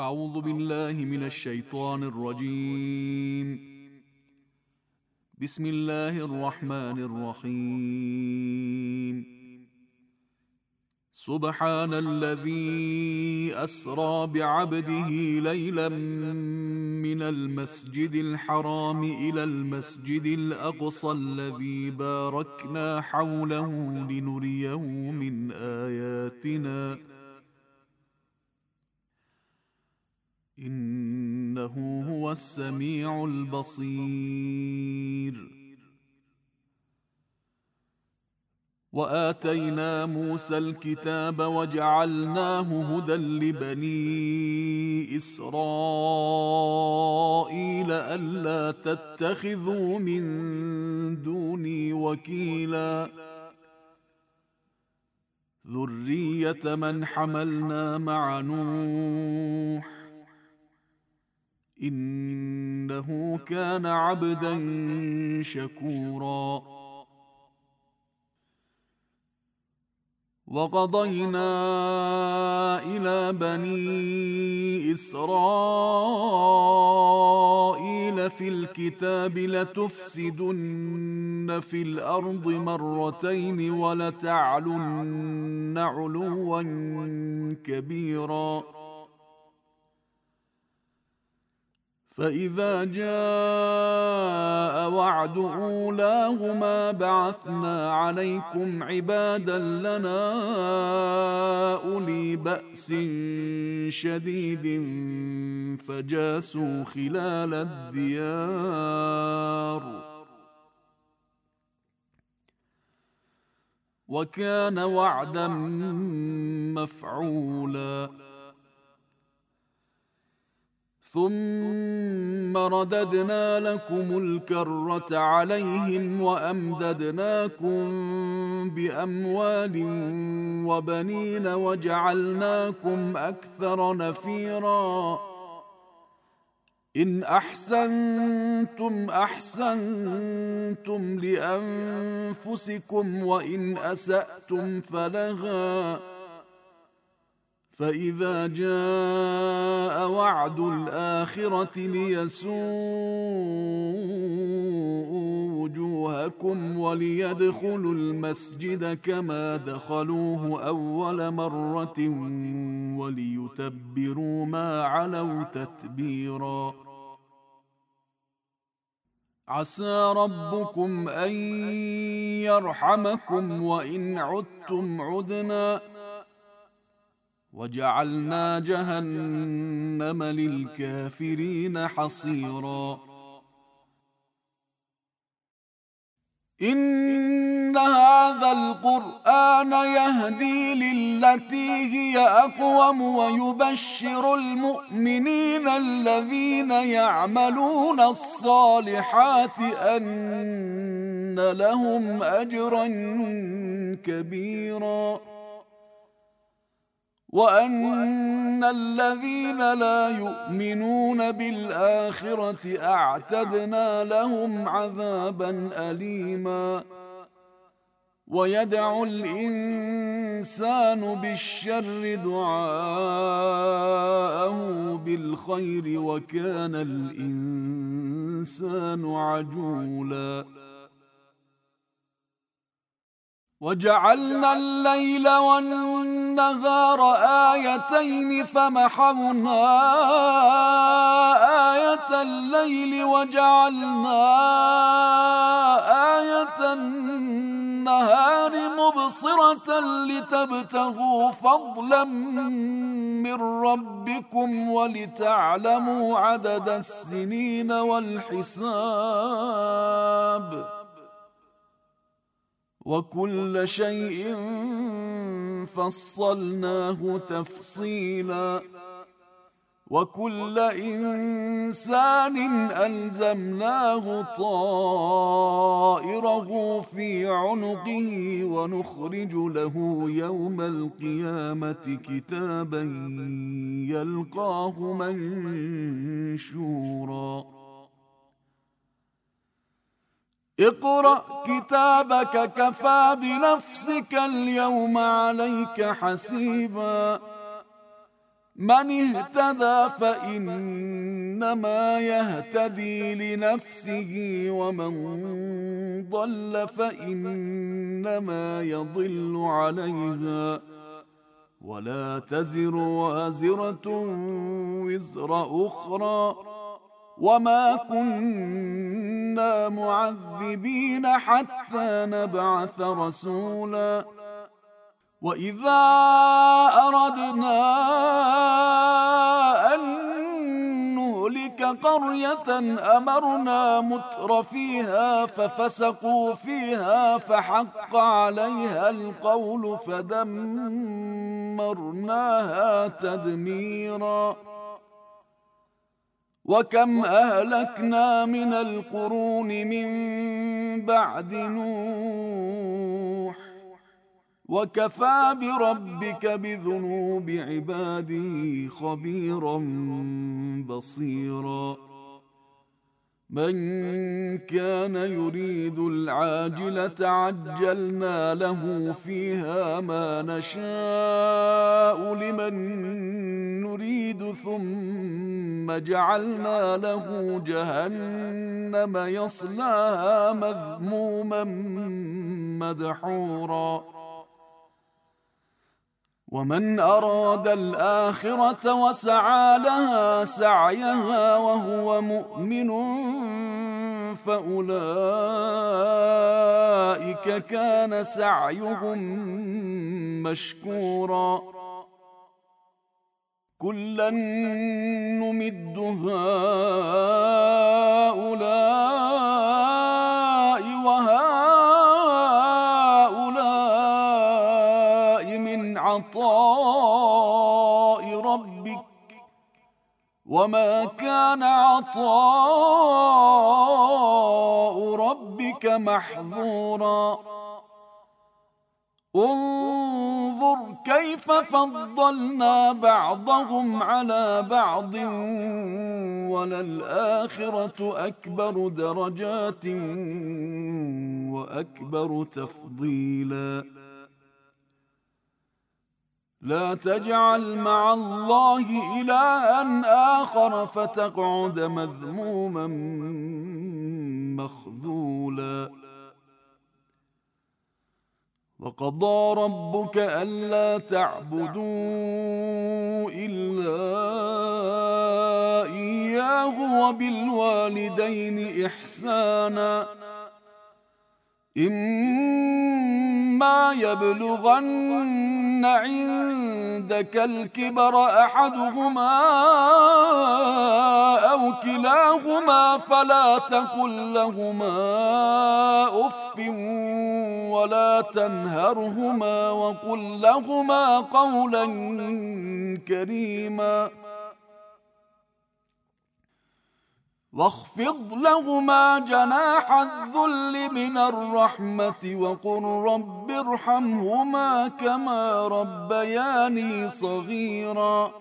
أعوذ بالله من الشيطان الرجيم. بسم الله الرحمن الرحيم. سبحان الذي أسرى بعبده ليلا من المسجد الحرام إلى المسجد الأقصى الذي باركنا حوله لنريه من آياتنا إنه هو السميع البصير. وآتينا موسى الكتاب وجعلناه هدى لبني إسرائيل ألا تتخذوا من دوني وكيلا ذرية من حملنا مع نوح إنه كان عبدا شكورا. وقضينا إلى بني إسرائيل في الكتاب لتفسدن في الأرض مرتين ولتعلن علوا كبيرا. فإذا جاء وعد أولاهما بعثنا عليكم عبادا لنا أولي بأس شديد فجاسوا خلال الديار وكان وعدا مفعولا. ثم رددنا لكم الكرة عليهم وأمددناكم بأموال وبنين وجعلناكم أكثر نفيرا. إن أحسنتم أحسنتم لأنفسكم وإن أسأتم فلها. فإذا جاء وعد الآخرة ليسوءوا وجوهكم وليدخلوا المسجد كما دخلوه أول مرة وليتبروا ما علوا تتبيرا. عسى ربكم أن يرحمكم وإن عدتم عدنا وجعلنا جهنم للكافرين حصيرا. إن هذا القرآن يهدي للتي هي أقوم ويبشر المؤمنين الذين يعملون الصالحات أن لهم أجرا كبيرا وأن الذين لا يؤمنون بالآخرة أعتدنا لهم عذابا أليما. ويدعو الإنسان بالشر دعاءه بالخير وكان الإنسان عجولا. وجعلنا الليل والنهار آيتين فمحونا آية الليل وجعلنا آية النهار مبصرة لتبتغوا فضلا من ربكم ولتعلموا عدد السنين والحساب وكل شيء فصلناه تفصيلا. وكل إنسان ألزمناه طائره في عنقه ونخرج له يوم القيامة كتابا يلقاه منشورا. اقرأ كتابك كفى بنفسك اليوم عليك حسيبا من اهتدى فإنما يهتدي لنفسه، ومن ضل فإنما يضل عليها، ولا تزر وازرة وزر أخرى، وما كنا معذبين حتى نبعث رسولا. وإذا أردنا أن نهلك قرية أمرنا متر فيها ففسقوا فيها فحق عليها القول فدمرناها تدميرا. وكم أهلكنا من القرون من بعد نوح، وكفى بربك بذنوب عباده خبيرا بصيرا. من كان يريد العاجلة عجلنا له فيها ما نشاء لمن نريد، ثم جعلنا له جهنم يصلاها مذموما مدحورا. ومن أراد الآخرة وسعى لها سعيها وهو مؤمن فأولئك كان سعيهم مشكورا. كلا نمد هؤلاء وهؤلاء من عطاء ربك، وما كان عطاء ربك محظورا. انظر كيف فضلنا بعضهم على بعض، وللآخرة أكبر درجات وأكبر تفضيلا. لا تجعل مع الله إلها آخر فتقعد مذموما مخذولا. وقضى ربك ألا تعبدوا إلا إياه وبالوالدين إحسانا. إما يبلغن عندك الكبر أحدهما أو كلاهما فلا تقل لهما أف ولا تنهرهما وقل لهما قولا كريما، واخفض لهما جناح الذل من الرحمة وقل رب ارحمهما كما ربياني صغيرا.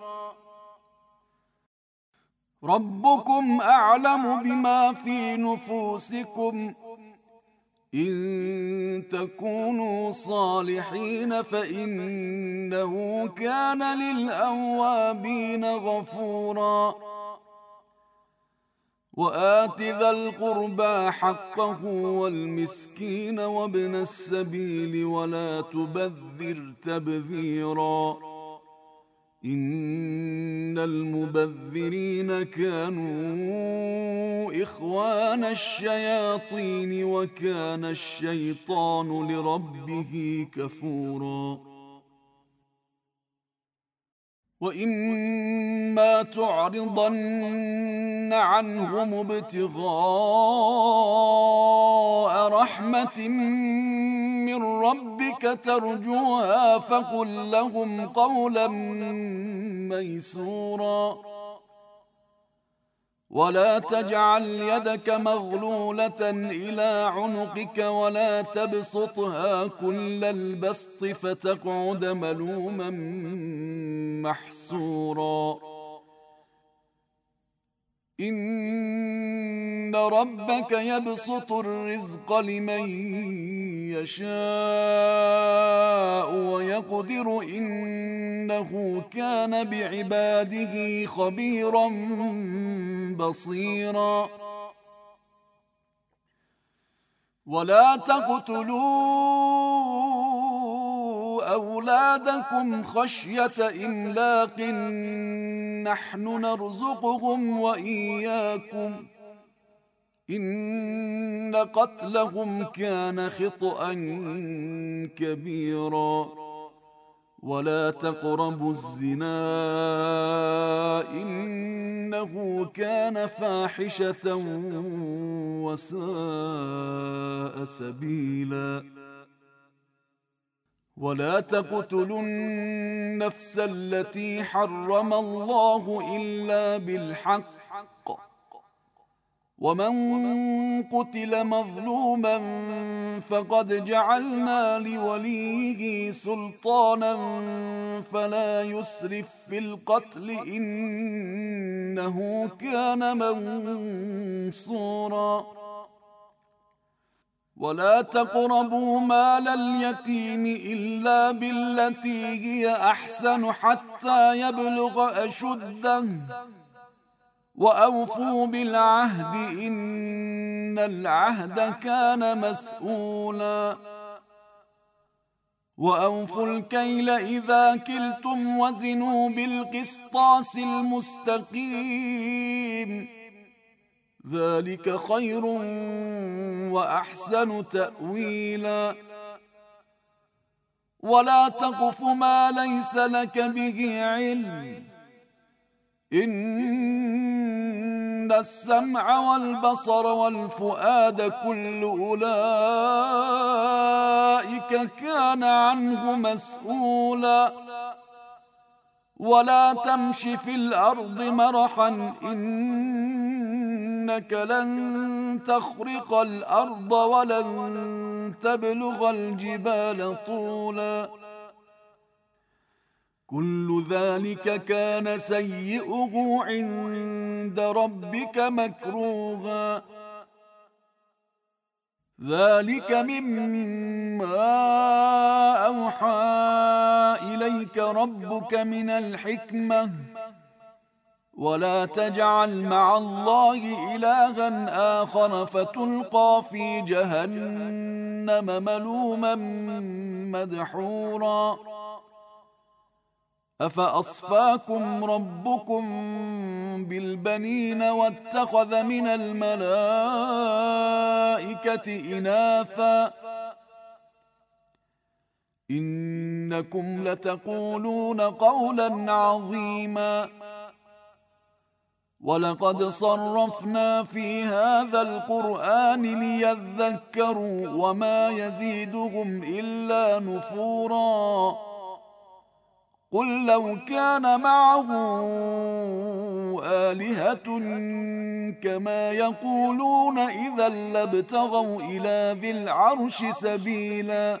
ربكم أعلم بما في نفوسكم، إن تكونوا صالحين فإنه كان للأوابين غفورا. وآت ذا القربى حقه والمسكين وابن السبيل ولا تبذر تبذيرا، إن المبذرين كانوا إخوان الشياطين وكان الشيطان لربه كفورا. وإما تعرضن عنهم ابتغاء رحمة من ربك ترجوها فقل لهم قولا ميسورا. ولا تجعل يدك مغلولة إلى عنقك ولا تبسطها كل البسط فتقعد ملوما محسورا. إن ربك يبسط الرزق لمن يشاء ويقدر إنه كان بعباده خبيرا بصيرا ولا تقتلوا أولادكم خشية إملاق نحن نرزقهم وإياكم إن قتلهم كان خطأ كبيرا ولا تقربوا الزنا إنه كان فاحشة وساء سبيلا ولا تقتلوا النفس التي حرم الله إلا بالحق ومن قتل مظلوما فقد جعلنا لوليه سلطانا فلا يسرف في القتل إنه كان منصورا ولا تقربوا مال اليتيم إلا بالتي هي أحسن حتى يبلغ أشده وأوفوا بالعهد إن العهد كان مسؤولا وأوفوا الكيل إذا كلتم وزنوا بالقسطاس المستقيم ذلك خير وأحسن تأويلا ولا تقف ما ليس لك به علم إن السمع والبصر والفؤاد كل أولئك كان عنه مسؤولا ولا تمش في الأرض مرحا إنك لن تخرق الأرض ولن تبلغ الجبال طولا كل ذلك كان سيئه عند ربك مكروها ذلك مما أوحى إليك ربك من الحكمة ولا تجعل مع الله إلها آخر فتلقى في جهنم ملوما مدحورا أفأصفاكم ربكم بالبنين واتخذ من الملائكة إناثا إنكم لتقولون قولا عظيما ولقد صرفنا في هذا القرآن ليذكروا وما يزيدهم إلا نفورا قل لو كان معه آلهة كما يقولون إذا لابتغوا إلى ذي العرش سبيلا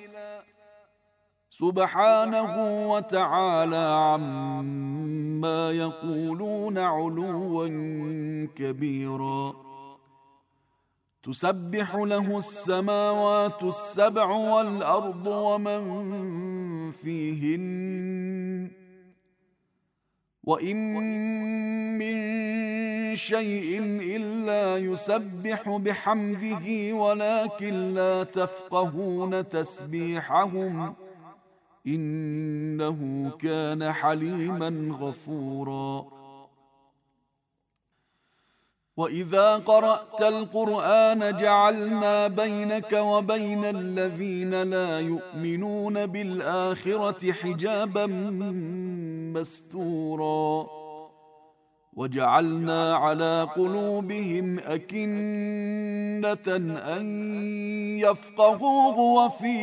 سبحانه وتعالى عما يقولون علوا كبيرا تسبح له السماوات السبع والأرض ومن فيهن وإن من شيء إلا يسبح بحمده ولكن لا تفقهون تسبيحهم إنه كان حليما غفورا وإذا قرأت القرآن جعلنا بينك وبين الذين لا يؤمنون بالآخرة حجابا مستورا وجعلنا على قلوبهم أكنة أن يفقهوه وفي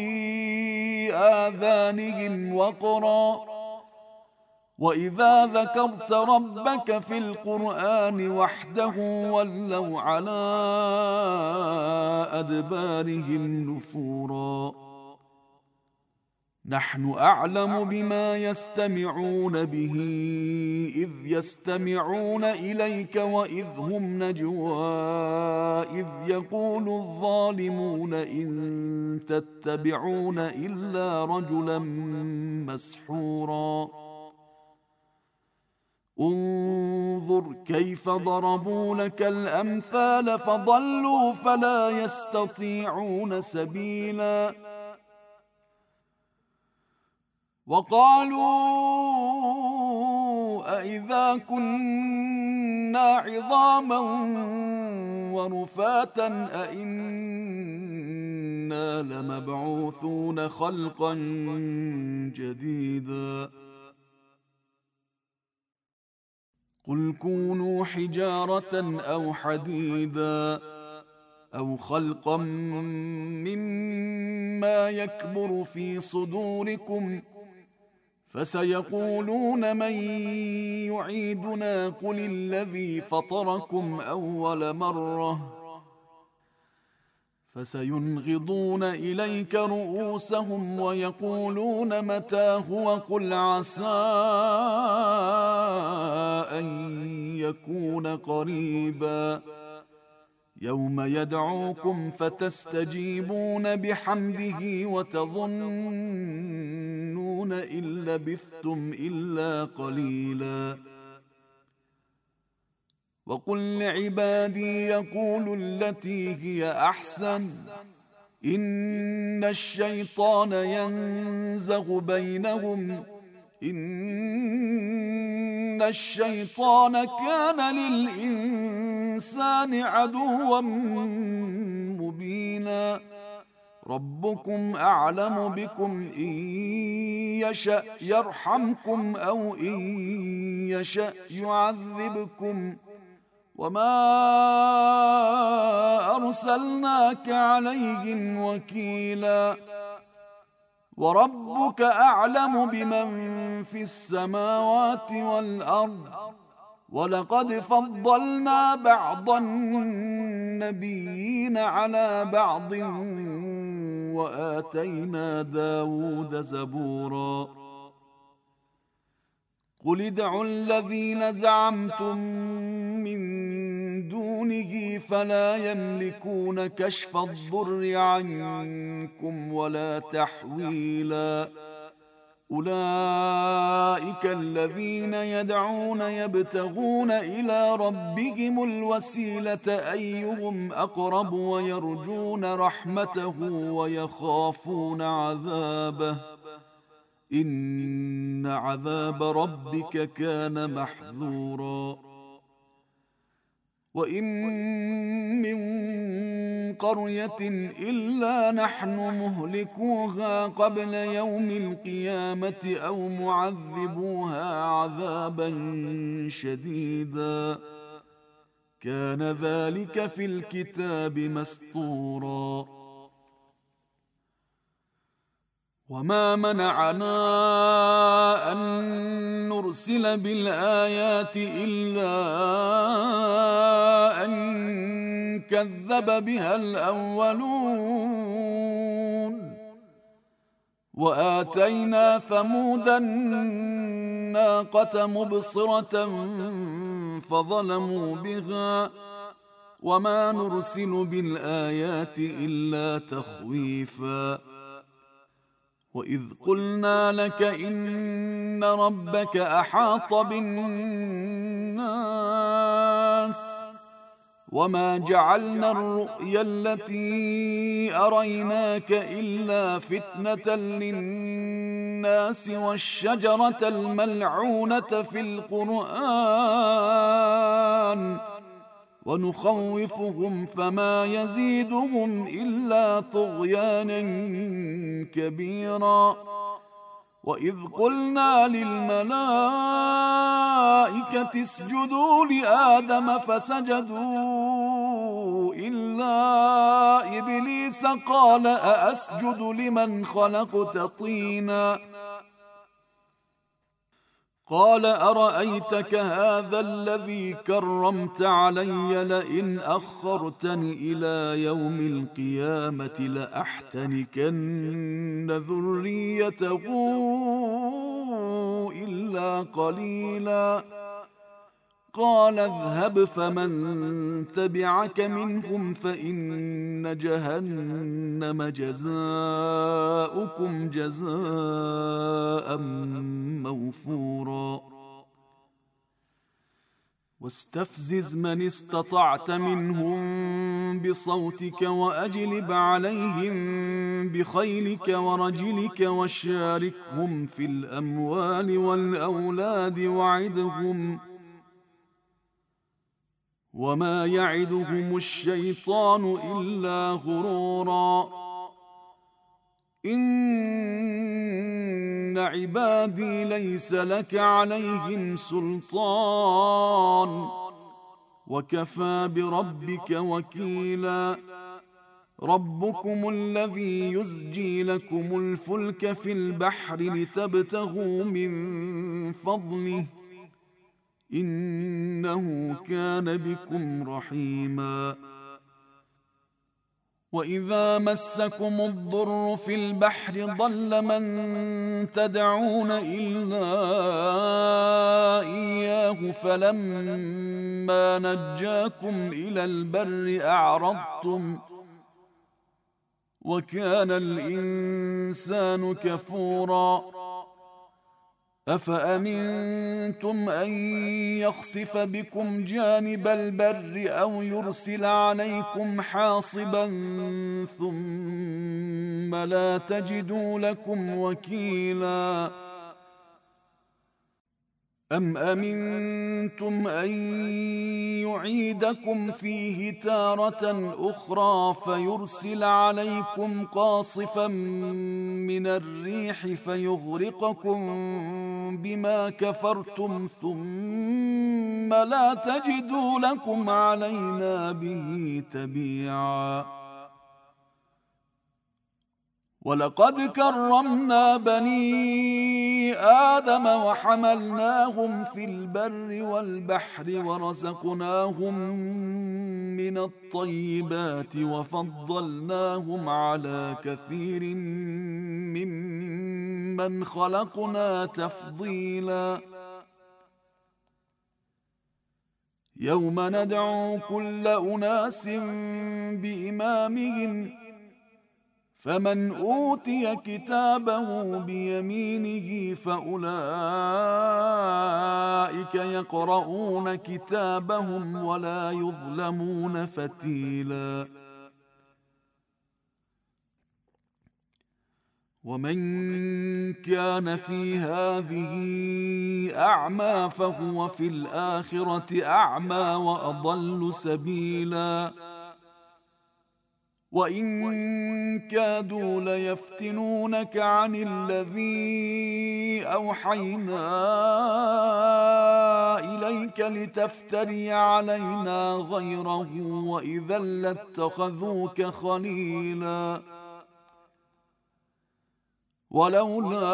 آذانهم وقرا وإذا ذكرت ربك في القرآن وحده ولوا على أدبارهم نفورا نحن أعلم بما يستمعون به إذ يستمعون إليك وإذ هم نجوى إذ يقول الظالمون إن تتبعون إلا رجلا مسحورا انظر كيف ضربوا لك الأمثال فضلوا فلا يستطيعون سبيلا وقالوا أإذا كنا عظاما ورفاتا أإنا لمبعوثون خلقا جديدا قل كونوا حجارة أو حديدا أو خلقا مما يكبر في صدوركم فسيقولون من يعيدنا قل الذي فطركم أول مرة فسينغضون إليك رؤوسهم ويقولون متى هو قل عسى أن يكون قريبا يوم يدعوكم فتستجيبون بحمده وتظنون إن لبثتم إلا قليلا وقل لعبادي يقولوا التي هي أحسن إن الشيطان ينزغ بينهم إن الشيطان كان للإنسان عدوا مبينا ربكم أعلم بكم إن يشأ يرحمكم أو إن يشأ يعذبكم وما أرسلناك عليهم وكيلا وربك أعلم بمن في السماوات والأرض ولقد فضلنا بعض النبيين على بعض وآتينا داود زبورا قل ادعوا الذين زعمتم من دونه فلا يملكون كشف الضر عنكم ولا تحويلا أولئك الذين يدعون يبتغون إلى ربهم الوسيلة أيهم أقرب ويرجون رحمته ويخافون عذابه إن عذاب ربك كان محذورا وإن من قرية إلا نحن مهلكوها قبل يوم القيامة أو معذبوها عذابا شديدا كان ذلك في الكتاب مسطورا وما منعنا أن نرسل بالآيات إلا أن كذب بها الأولون وآتينا ثمود الناقة مبصرة فظلموا بها وما نرسل بالآيات إلا تخويفا وإذ قلنا لك إن ربك أحاط بالناس وما جعلنا الرؤيا التي أريناك إلا فتنة للناس والشجرة الملعونة في القرآن ونخوفهم فما يزيدهم إلا طغيانا كبيرا وإذ قلنا للملائكة اسجدوا لآدم فسجدوا إلا إبليس قال أأسجد لمن خلقت طينا قال أرأيتك هذا الذي كرمت علي لئن أخرتني إلى يوم القيامة لأحتنكن ذريته إلا قليلا. قال اذهب فمن تبعك منهم فإن جهنم جزاؤكم جزاء موفورا. واستفزز من استطعت منهم بصوتك وأجلب عليهم بخيلك ورجلك وشاركهم في الأموال والأولاد وعدهم وما يعدهم الشيطان إلا غرورا. إن عبادي ليس لك عليهم سلطان وكفى بربك وكيلا. ربكم الذي يزجي لكم الفلك في البحر لتبتغوا من فضله إنه كان بكم رحيما. وإذا مسكم الضر في البحر ضل من تدعون إلا إياه فلما نجاكم إلى البر أعرضتم وكان الإنسان كفورا. أفأمنتم أن يخسف بكم جانب البر أو يرسل عليكم حاصبا ثم لا تجدوا لكم وكيلا. أم أمنتم أن يعيدكم فيه تارة أخرى فيرسل عليكم قاصفا من الريح فيغرقكم بما كفرتم ثم لا تجدوا لكم علينا به تبيعا. ولقد كرمنا بني آدم وحملناهم في البر والبحر ورزقناهم من الطيبات وفضلناهم على كثير ممن خلقنا تفضيلا. يوم ندعو كل أناس بإمامهم فمن أوتي كتابه بيمينه فأولئك يقرؤون كتابهم ولا يظلمون فتيلا. ومن كان في هذه أعمى فهو في الآخرة أعمى وأضل سبيلا. وإن كادوا ليفتنونك عن الذي أوحينا إليك لتفتري علينا غيره وإذا لاتخذوك خليلا. ولولا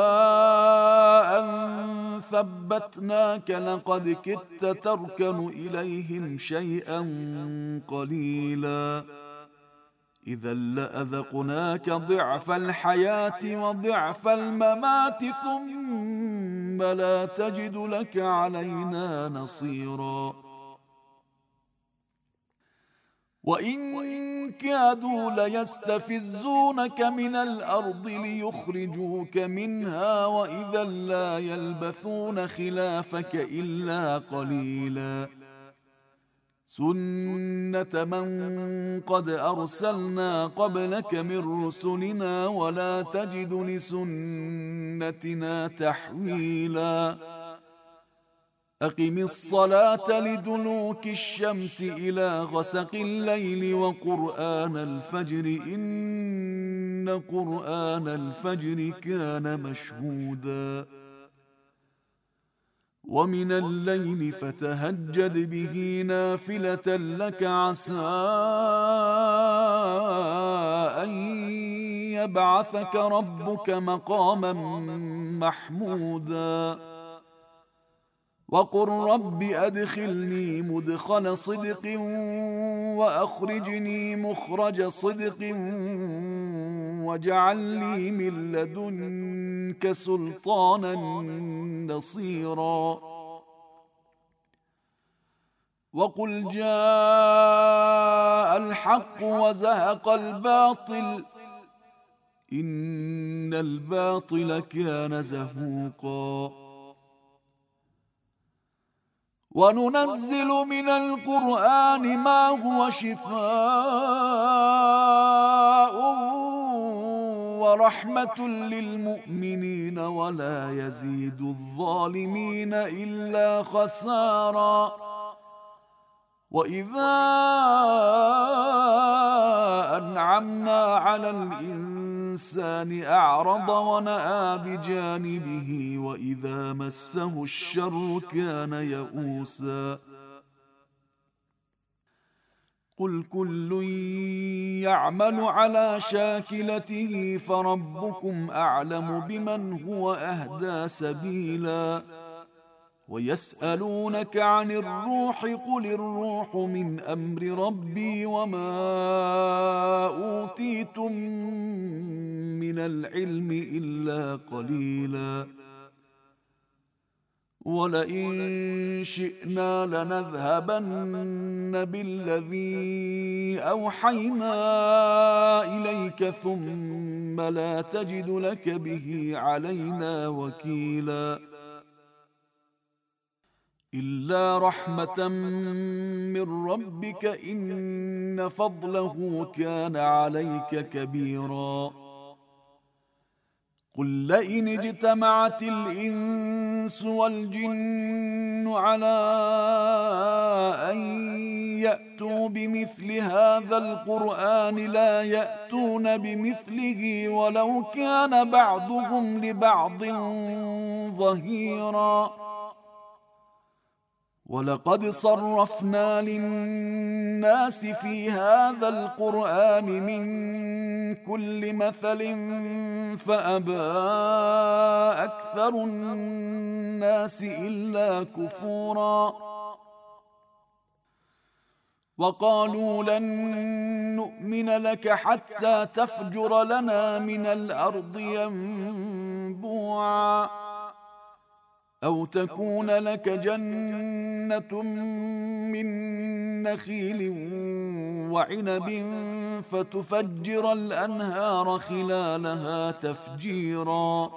أن ثبتناك لقد كدت تركن إليهم شيئا قليلا. إذا لأذقناك ضعف الحياة وضعف الممات ثم لا تجد لك علينا نصيرا. وإن كادوا ليستفزونك من الأرض ليخرجوك منها وإذا لا يلبثون خلافك إلا قليلا. سنة من قد أرسلنا قبلك من رسلنا ولا تجد لسنتنا تحويلا. أقم الصلاة لدلوك الشمس إلى غسق الليل وقرآن الفجر إن قرآن الفجر كان مشهودا. ومن الليل فتهجد به نافلة لك عسى أن يبعثك ربك مقاما محمودا. وقل رب أدخلني مدخل صدق وأخرجني مخرج صدق واجعل لي من لدنك سلطانا نصيرا وقل جاء الحق وزهق الباطل إن الباطل كان زهوقا وننزل من القرآن ما هو شفاء ورحمة للمؤمنين ولا يزيد الظالمين إلا خسارا وإذا أنعمنا على الإنسان أعرض ونأى بجانبه وإذا مسه الشر كان يئوسا قل كل يعمل على شاكلته فربكم أعلم بمن هو أهدى سبيلا ويسألونك عن الروح قل الروح من أمر ربي وما أوتيتم من العلم إلا قليلا ولئن شئنا لنذهبن بالذي أوحينا إليك ثم لا تجد لك به علينا وكيلا إلا رحمة من ربك إن فضله كان عليك كبيرا قل لئن اجتمعت الإنس والجن على أن يأتوا بمثل هذا القرآن لا يأتون بمثله ولو كان بعضهم لبعض ظهيرا ولقد صرفنا للناس في هذا القرآن من كل مثل فأبى أكثر الناس إلا كفورا وقالوا لن نؤمن لك حتى تفجر لنا من الأرض ينبوعا أو تكون لك جنة من نخيل وعنب فتفجر الأنهار خلالها تفجيرا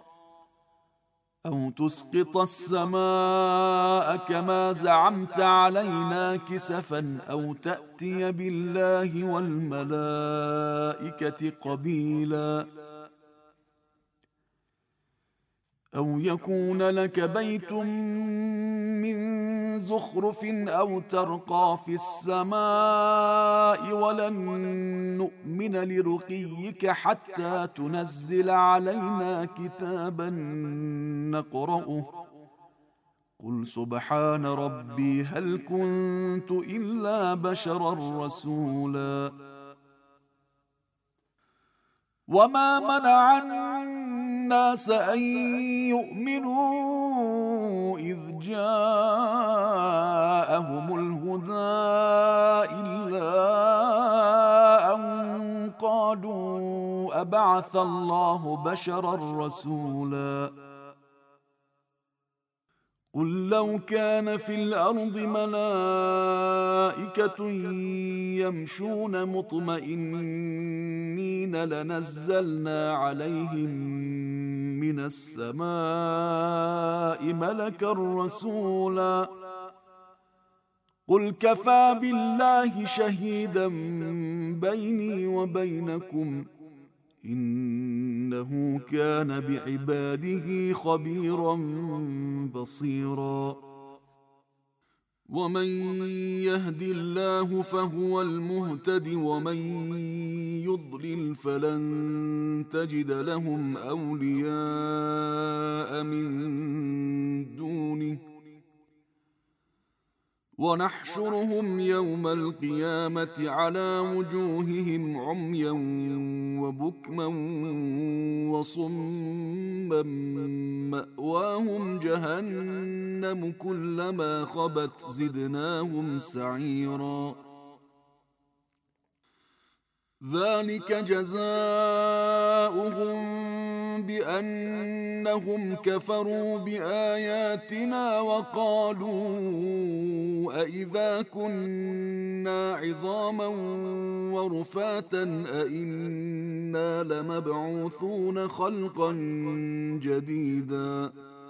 أو تسقط السماء كما زعمت علينا كسفا أو تأتي بالله والملائكة قبيلا أو يكون لك بيت من زخرف أو ترقى في السماء ولن نؤمن لرقيك حتى تنزل علينا كتابا نقرأه قل سبحان ربي هل كنت إلا بشرا رسولا وما منع الناس أن يؤمنوا إذ جاءهم الهدى إلا أن قالوا أبعث الله بشرا رسولا قل لو كان في الأرض ملائكة يمشون مطمئنين لنزلنا عليهم من السماء ملكا رسولا قل كفى بالله شهيدا بيني وبينكم إنه كان بعباده خبيرا بصيرا ومن يهد الله فهو المهتد ومن يضلل فلن تجد لهم أولياء من دونه ونحشرهم يوم القيامة على وجوههم عميا وبكما وصما مأواهم جهنم كلما خبت زدناهم سعيرا ذلك جزاؤهم بأنهم كفروا بآياتنا وقالوا أإذا كنا عظاما ورفاتا أإنا لمبعوثون خلقا جديدا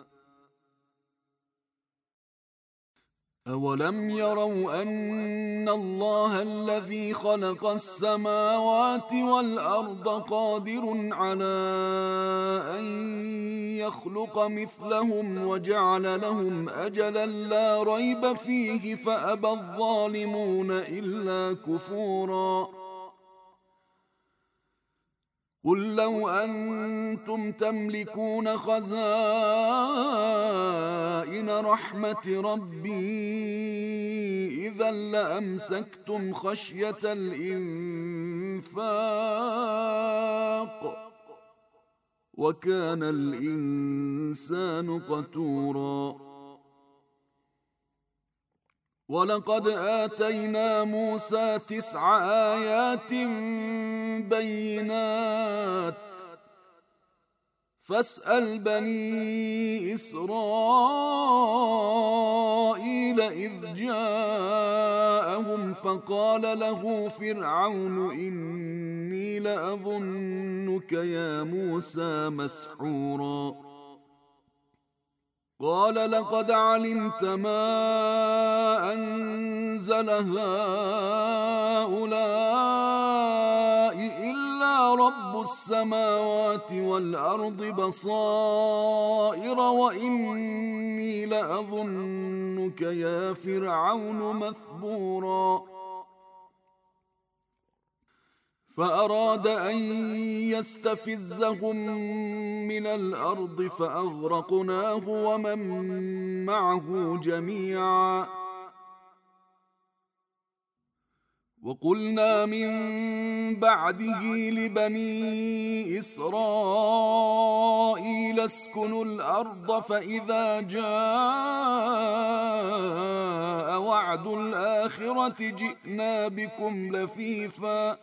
أولم يروا أن الله الذي خلق السماوات والأرض قادر على أن يخلق مثلهم وجعل لهم أجلا لا ريب فيه فأبى الظالمون إلا كفورا قل لو أنتم تملكون خزائن رحمة ربي إذا لأمسكتم خشية الإنفاق وكان الإنسان قتورا ولقد آتينا موسى 9 آيات بينات فاسأل بني إسرائيل إذ جاءهم فقال له فرعون إني لأظنك يا موسى مسحورا قال لقد علمت ما أنزل هؤلاء إلا رب السماوات والأرض بصائر وإني لأظنك يا فرعون مثبورا فأراد أن يستفزهم من الأرض فأغرقناه ومن معه جميعا وقلنا من بعده لبني إسرائيل اسكنوا الأرض فإذا جاء وعد الآخرة جئنا بكم لفيفا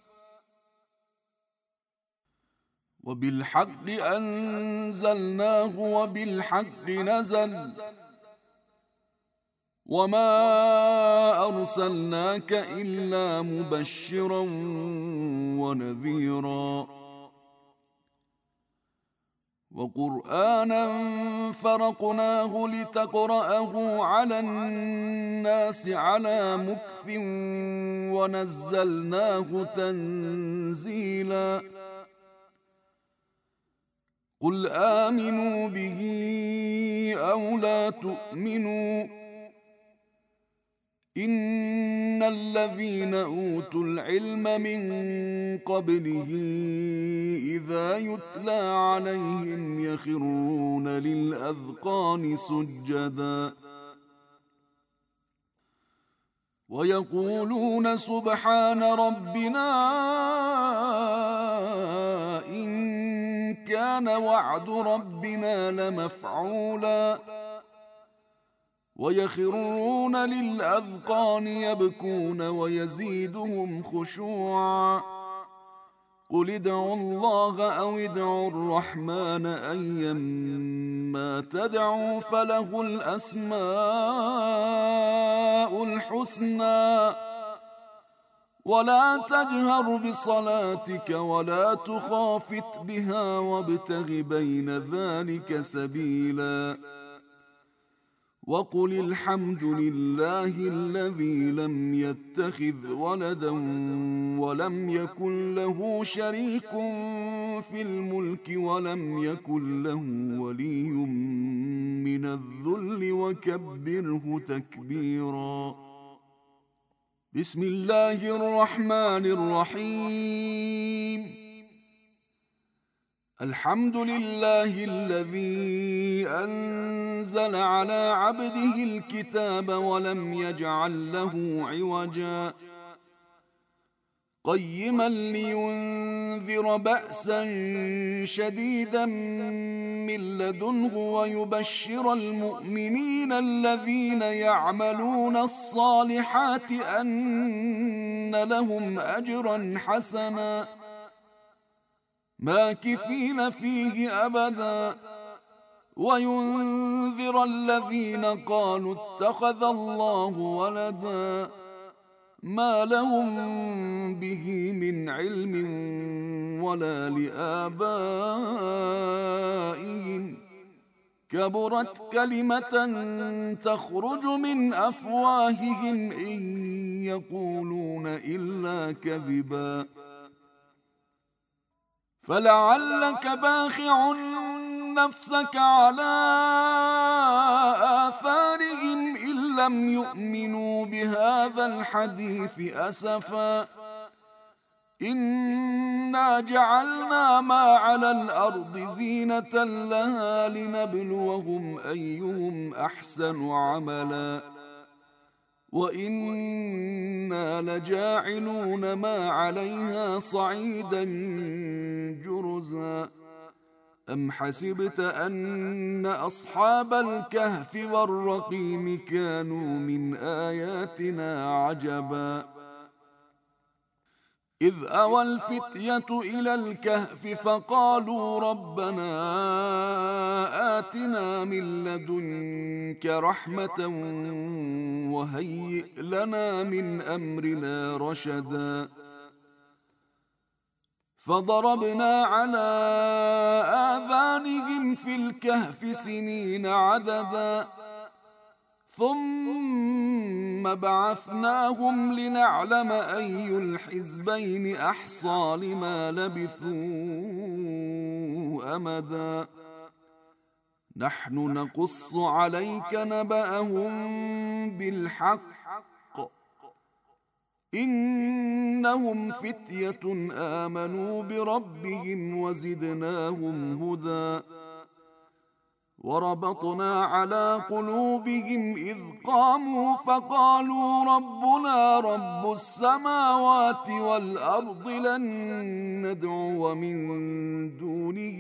وبالحق أنزلناه وبالحق نزل وما أرسلناك إلا مبشرا ونذيرا وقرآنا فرقناه لتقرأه على الناس على مكث ونزلناه تنزيلا قل آمنوا به أو لا تؤمنوا إن الذين أوتوا العلم من قبله إذا يتلى عليهم يخرون للأذقان سجدا ويقولون سبحان ربنا إن كان وعد ربنا لمفعولا ويخرون للأذقان يبكون ويزيدهم خشوعا قل ادعوا الله أو ادعوا الرحمن أيما تدعوا فله الأسماء الحسنى ولا تجهر بصلاتك ولا تخافت بها وابتغ بين ذلك سبيلا وقل الحمد لله الذي لم يتخذ ولدا ولم يكن له شريك في الملك ولم يكن له ولي من الذل وكبره تكبيرا بسم الله الرحمن الرحيم الحمد لله الذي أنزل على عبده الكتاب ولم يجعل له عوجا قيما لينذر بأسا شديدا من لدنه ويبشر المؤمنين الذين يعملون الصالحات أن لهم أجرا حسنا ماكثين فيه أبدا وينذر الذين قالوا اتخذ الله ولدا ما لهم به من علم ولا لآبائهم كبرت كلمة تخرج من أفواههم إن يقولون إلا كذبا فلعلك باخع نفسك على آثارهم إن لم يؤمنوا بهذا الحديث أسفا إنا جعلنا ما على الأرض زينة لها لنبلوهم أيهم أحسن عملا وإنا لجاعلون ما عليها صعيدا جرزا أم حسبت أن أصحاب الكهف والرقيم كانوا من آياتنا عجبا إذ أوى الفتية إلى الكهف فقالوا ربنا آتنا من لدنك رحمة وهيئ لنا من أمرنا رشدا فضربنا على آذانهم في الكهف سنين عددا ثم بعثناهم لنعلم أي الحزبين أحصى لما لبثوا أمدا نحن نقص عليك نبأهم بالحق إنهم فتية آمنوا بربهم وزدناهم هدى وربطنا على قلوبهم إذ قاموا فقالوا ربنا رب السماوات والأرض لن ندعو من دونه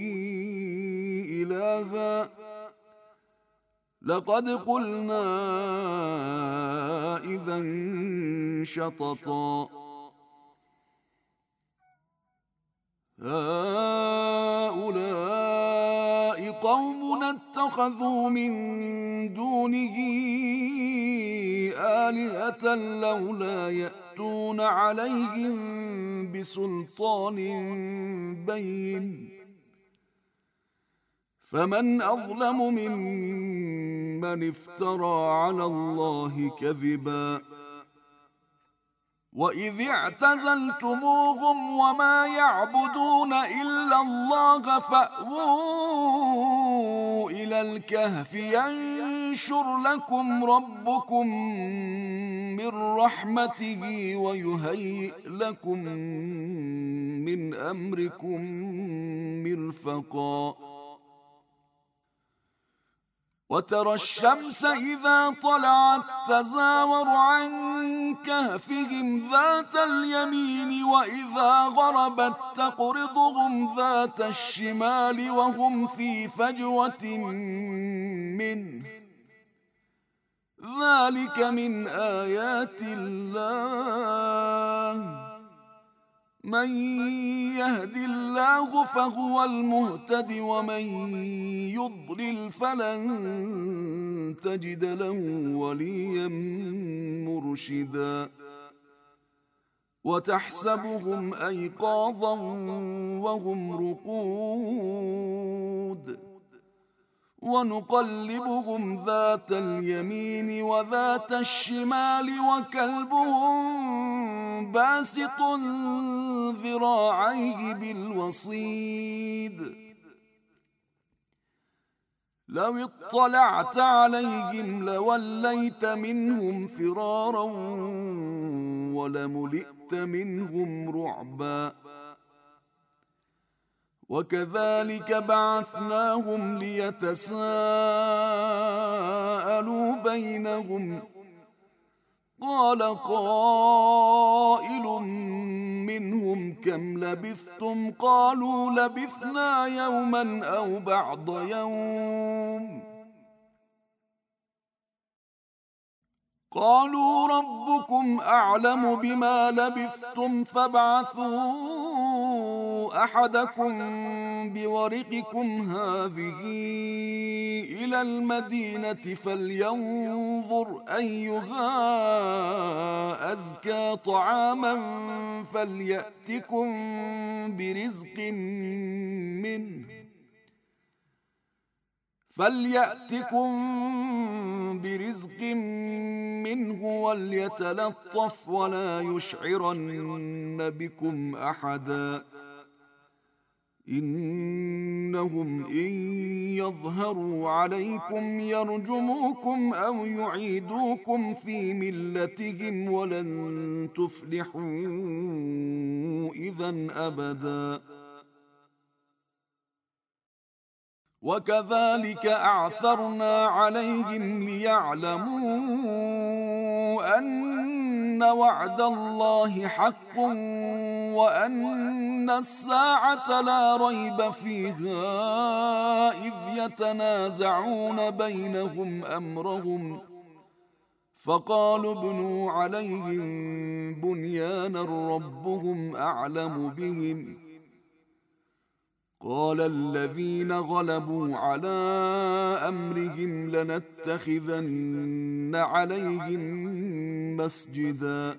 إلها لقد قلنا إذا شططا هؤلاء قومنا اتخذوا من دونه آلهة لولا يأتون عليهم بسلطان بين فمن أظلم ممن افترى على الله كذبا وإذ اعتزلتموهم وما يعبدون إلا الله فأووا إلى الكهف ينشر لكم ربكم من رحمته ويهيئ لكم من أمركم مرفقا وترى الشمس إذا طلعت تزاور عن كهفهم ذات اليمين وإذا غربت تقرضهم ذات الشمال وهم في فجوة منه ذلك من آيات الله من يهد الله فهو المهتد ومن يضلل فلن تجد له وليا مرشدا وتحسبهم أيقاظا وهم رقود ونقلبهم ذات اليمين وذات الشمال وكلبهم باسط ذراعيه بالوصيد لو اطلعت عليهم لوليت منهم فرارا ولملئت منهم رعبا وكذلك بعثناهم ليتساءلوا بينهم قال قائل منهم كم لبثتم قالوا لبثنا يوما أو بعض يوم قالوا ربكم أعلم بما لبثتم فابعثوا أحدكم بورقكم هذه إلى المدينة فلينظر أيها أزكى طعاما فليأتكم برزق منه وليتلطف ولا يشعرن بكم أحدا إنهم إن يظهروا عليكم يرجموكم أو يعيدوكم في ملتهم ولن تفلحوا إذا أبدا وكذلك أعثرنا عليهم ليعلموا أن وعد الله حق وأن الساعة لا ريب فيها إذ يتنازعون بينهم أمرهم فقالوا ابنوا عليهم بنيانا ربهم أعلم بهم قال الذين غلبوا على أمرهم لنتخذن عليهم مسجدا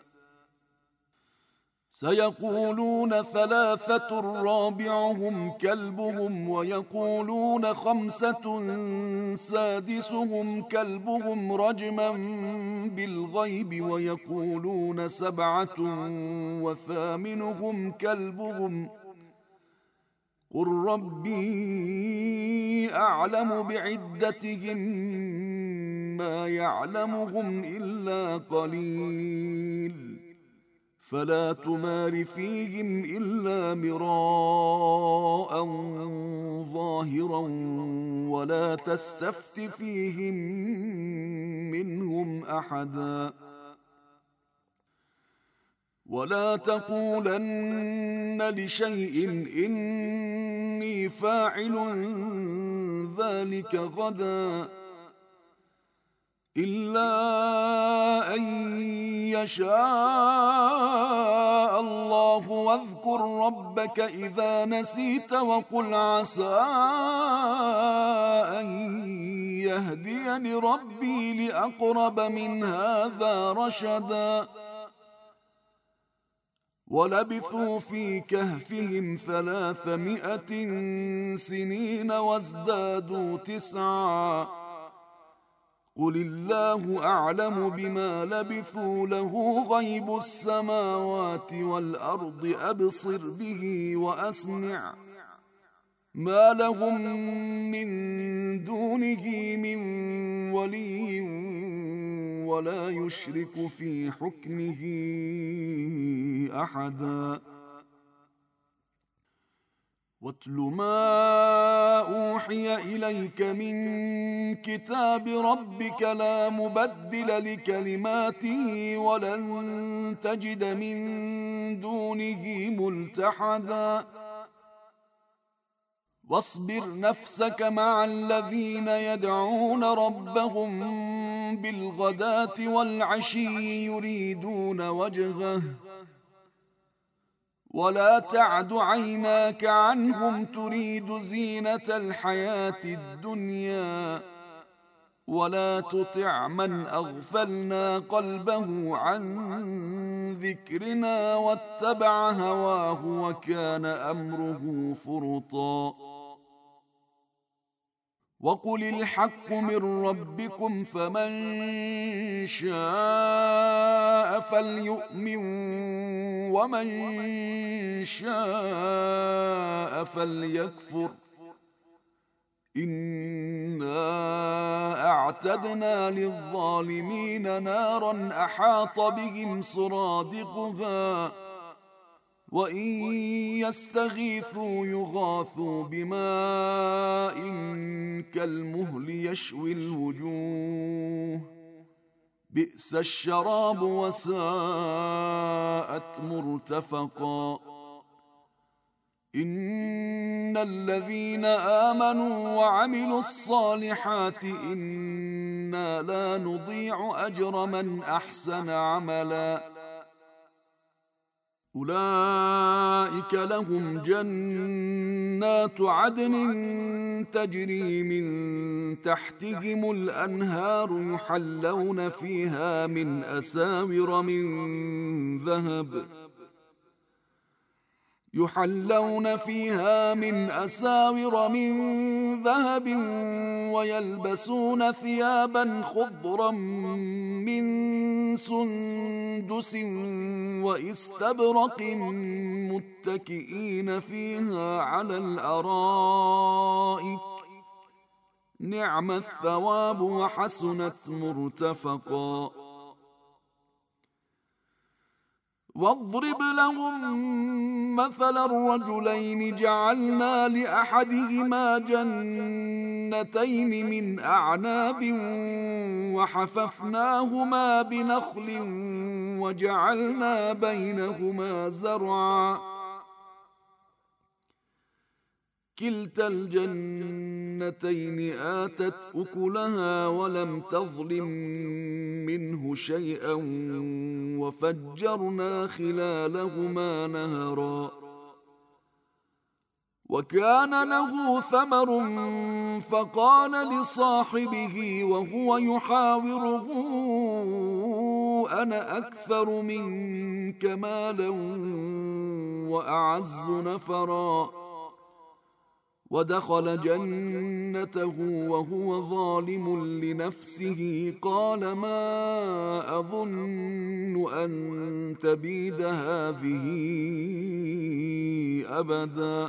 سيقولون ثلاثة رابعهم كلبهم ويقولون خمسة سادسهم كلبهم رجما بالغيب ويقولون سبعة وثامنهم كلبهم قل ربي أعلم بعدتهم ما يعلمهم إلا قليل فلا تمار فيهم إلا مراء ظاهرا ولا تستفت فيهم منهم أحدا ولا تقولن لشيء إني فاعل ذلك غدا إلا أن يشاء الله واذكر ربك إذا نسيت وقل عسى أن يهديني ربي لأقرب من هذا رشدا ولبثوا في كهفهم 300 سنين وازدادوا 9 قل الله أعلم بما لبثوا له غيب السماوات والأرض أبصر به وأسمع ما لهم من دونه من ولي ولا يشرك في حكمه أحدا واتل ما أوحي إليك من كتاب ربك لا مبدل لكلماته ولن تجد من دونه ملتحدا واصبر نفسك مع الذين يدعون ربهم بالغداة والعشي يريدون وجهه ولا تعد عيناك عنهم تريد زينة الحياة الدنيا ولا تطع من أغفلنا قلبه عن ذكرنا واتبع هواه وكان أمره فرطا وقل الحق من ربكم فمن شاء فليؤمن ومن شاء فليكفر إنا أعتدنا للظالمين نارا أحاط بهم سرادقها وإن يستغيثوا يغاثوا بماء كالمهل يشوي الوجوه بئس الشراب وساءت مرتفقا إن الذين آمنوا وعملوا الصالحات إنا لا نضيع أجر من أحسن عملا أولئك لهم جنات عدن تجري من تحتهم الأنهار يحلون فيها من أساور من ذهب ويلبسون ثيابا خضرا من سندس واستبرق متكئين فيها على الأرائك نعم الثواب وحسنت مرتفقا واضرب لهم مثل الرجلين جعلنا لأحدهما جنتين من أعناب وحففناهما بنخل وجعلنا بينهما زرعا كلتا الجنتين آتت أكلها ولم تظلم منه شيئا وفجرنا خلالهما نهرا وكان له ثمر فقال لصاحبه وهو يحاوره أنا أكثر منك مالا وأعز نفرا ودخل جنته وهو ظالم لنفسه قال ما أظن أن تبيد هذه أبدا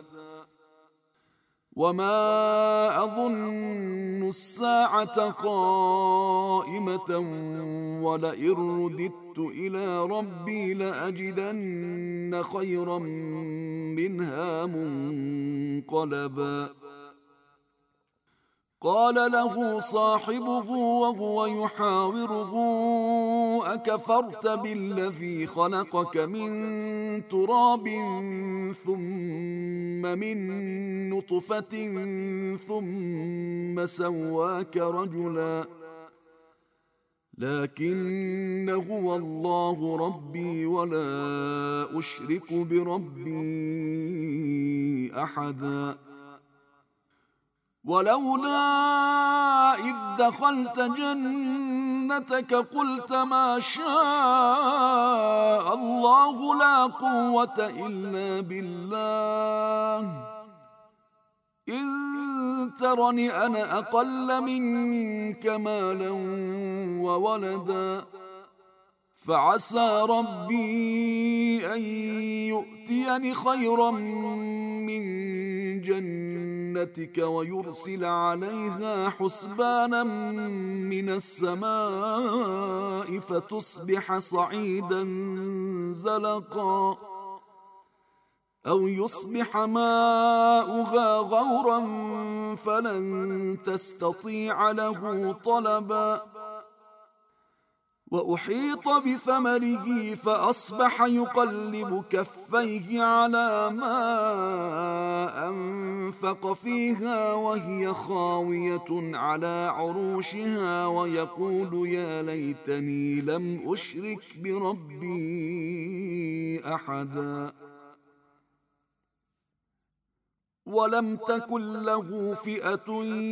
وما أظن الساعة قائمة ولئن رددت إلى ربي لأجدن خيرا منها منقلبا قال له صاحبه وهو يحاوره أكفرت بالذي خلقك من تراب ثم من نطفة ثم سواك رجلا لكن هو الله ربي ولا أشرك بربي أحدا ولولا إذ دخلت جنتك قلت ما شاء الله لا قوة إلا بالله إن ترني أنا أقل منك مالا وولدا فعسى ربي أن يؤتيني خيرا من جنتك ويرسل عليها حسبانا من السماء فتصبح صعيدا زلقا أو يصبح ماؤها غورا فلن تستطيع له طلبا وأحيط بثمره فأصبح يقلب كفيه على ما أنفق فيها وهي خاوية على عروشها ويقول يا ليتني لم أشرك بربي أحدا ولم تكن له فئة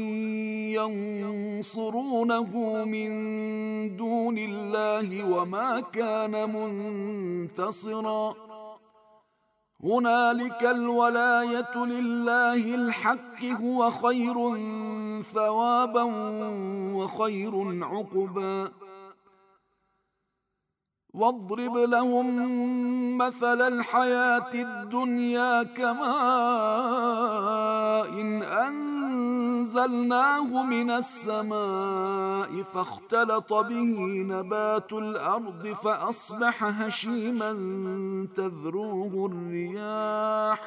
ينصرونه من دون الله وما كان منتصرا هنالك الولاية لله الحق هو خير ثوابا وخير عقبا واضرب لهم مثل الحياة الدنيا كماء إن أنزلناه من السماء فاختلط به نبات الأرض فأصبح هشيما تذروه الرياح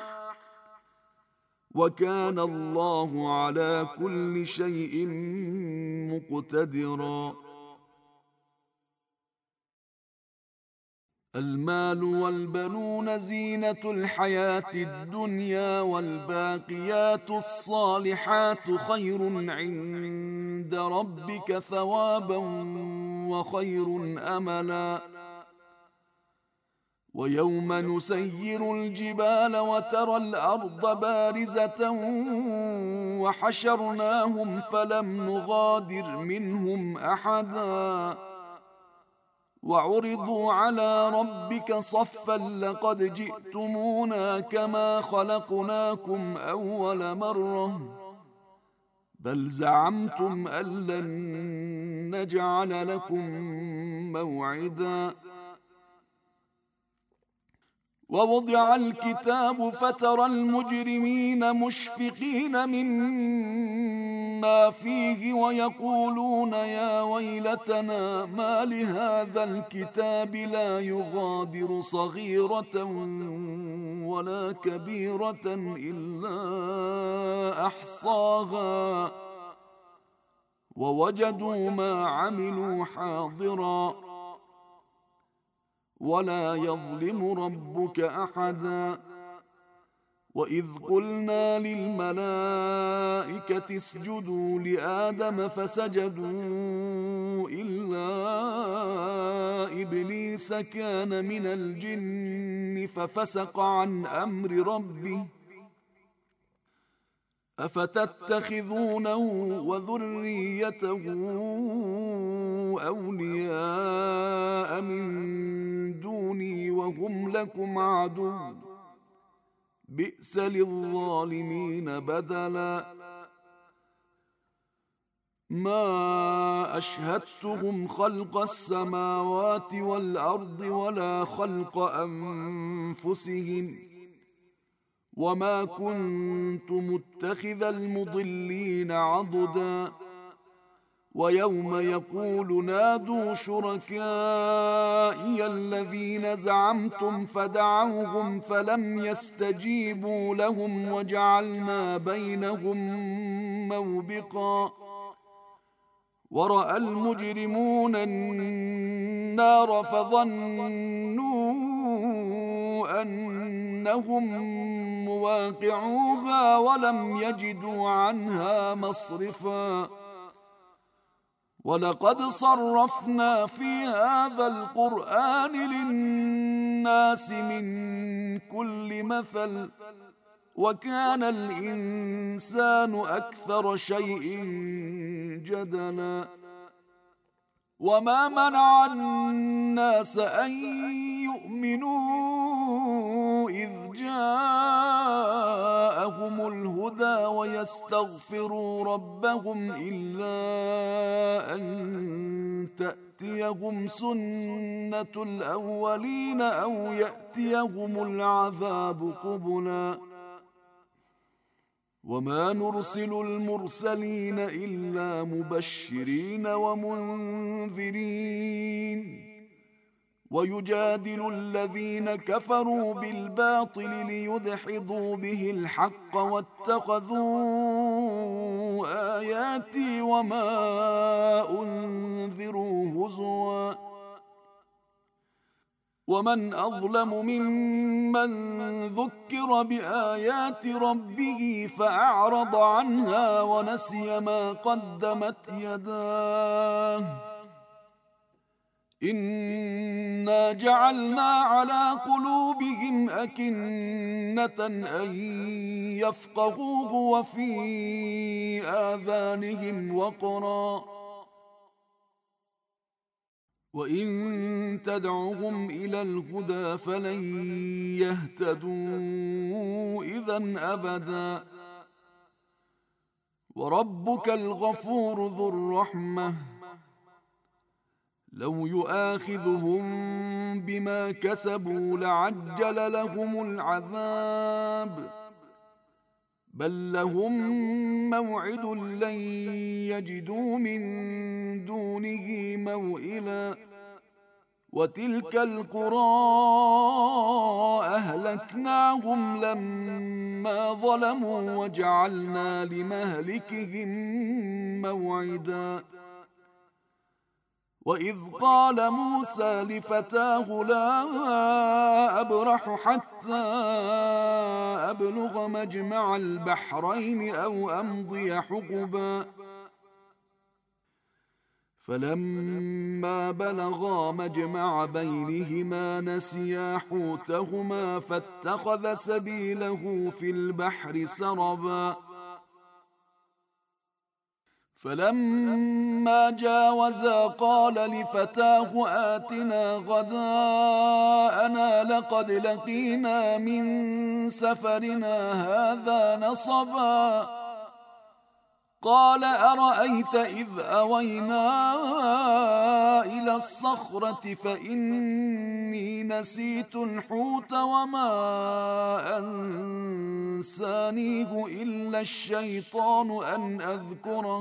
وكان الله على كل شيء مقتدرا. المال والبنون زينة الحياة الدنيا والباقيات الصالحات خير عند ربك ثوابا وخير أملا. ويوم نسير الجبال وترى الأرض بارزة وحشرناهم فلم نغادر منهم أحدا وعرضوا على ربك صفا لقد جئتمونا كما خلقناكم أول مرة بل زعمتم أن لن نجعل لكم موعدا. ووضع الكتاب فترى المجرمين مشفقين مما فيه ويقولون يا ويلتنا ما لهذا الكتاب لا يغادر صغيرة ولا كبيرة إلا أحصاها ووجدوا ما عملوا حاضرا ولا يظلم ربك أحدا. وإذ قلنا للملائكة اسجدوا لآدم فسجدوا إلا إبليس كان من الجن ففسق عن أمر ربه أفتتخذونه وذريته أولياء من دوني وهم لكم عدو بئس للظالمين بدلا. ما أشهدتهم خلق السماوات والأرض ولا خلق أنفسهم وما كنت متخذ المضلين عضدا. ويوم يقول نادوا شركائي الذين زعمتم فدعوهم فلم يستجيبوا لهم وجعلنا بينهم موبقا. ورأى المجرمون النار فظنوا أنهم مواقعوها ولم يجدوا عنها مصرفا. ولقد صرفنا في هذا القرآن للناس من كل مثل وكان الإنسان أكثر شيء جدلا. وما منع الناس أن يؤمنوا إذ جاءهم الهدى ويستغفروا ربهم إلا أن تأتيهم سنة الأولين أو يأتيهم العذاب قبلا. وما نرسل المرسلين إلا مبشرين ومنذرين ويجادل الذين كفروا بالباطل ليدحضوا به الحق واتخذوا آياتي وما أنذروا هزوا. ومن أظلم ممن ذكر بآيات ربه فأعرض عنها ونسي ما قدمت يداه إنا جعلنا على قلوبهم أكنة أن يفقهوه وفي آذانهم وقرا وإن تدعهم إلى الهدى فلن يهتدوا إذا أبدا. وربك الغفور ذو الرحمة لو يؤاخذهم بما كسبوا لعجل لهم العذاب بل لهم موعد لن يجدوا من دونه موئلا وتلك القرى أهلكناهم لما ظلموا وجعلنا لمهلكهم موعدا وإذ قال موسى لفتاه لا أبرح حتى أبلغ مجمع البحرين أو أمضي حقبا فلما بلغا مجمع بينهما نسيا حوتهما فاتخذ سبيله في البحر سربا فلما جاوزا قال لفتاه آتنا غداءنا لقد لقينا من سفرنا هذا نصبا قال أرأيت إذ أوينا إلى الصخرة فإني نسيت الحوت وما أنسانيه إلا الشيطان أن أذكره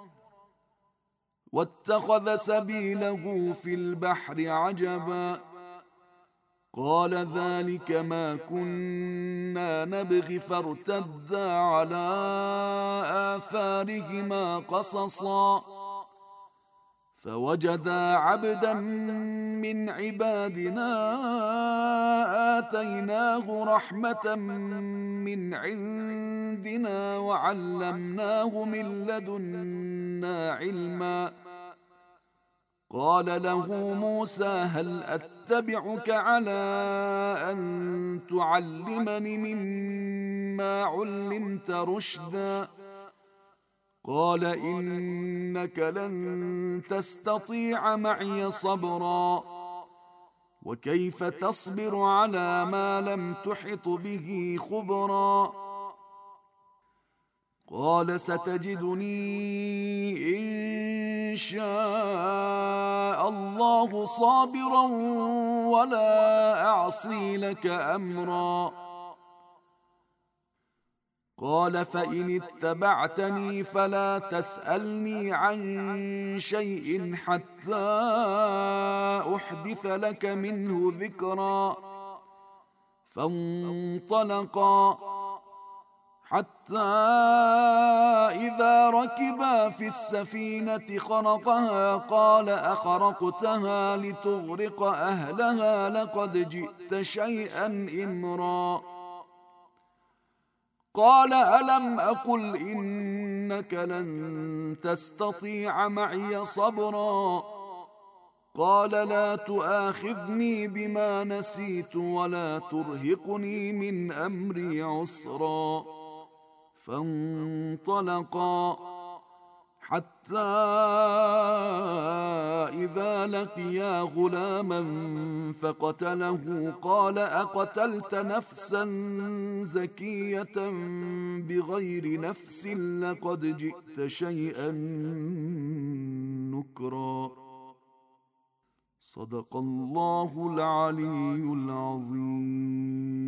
واتخذ سبيله في البحر عجبا قال ذلك ما كنا نبغي فارتدا على آثارهما قصصا فوجدا عبدا من عبادنا آتيناه رحمة من عندنا وعلمناه من لدنا علما قال له موسى هل أتبعك على أن تعلمني مما علمت رشدا قال إنك لن تستطيع معي صبرا وكيف تصبر على ما لم تحط به خبرا قال ستجدني إن شاء الله صابرا ولا أعصي لك أمرا قال فإن اتبعتني فلا تسألني عن شيء حتى أحدث لك منه ذكرا فانطلقا حتى إذا ركبا في السفينة خرقها قال أخرقتها لتغرق أهلها لقد جئت شيئا إمرا قال ألم أقل إنك لن تستطيع معي صبرا قال لا تؤاخذني بما نسيت ولا ترهقني من أمري عسرا فانطلقا حتى إذا لقيا غلاما فقتله قال أقتلت نفسا زكية بغير نفس لقد جئت شيئا نكرا صدق الله العلي العظيم.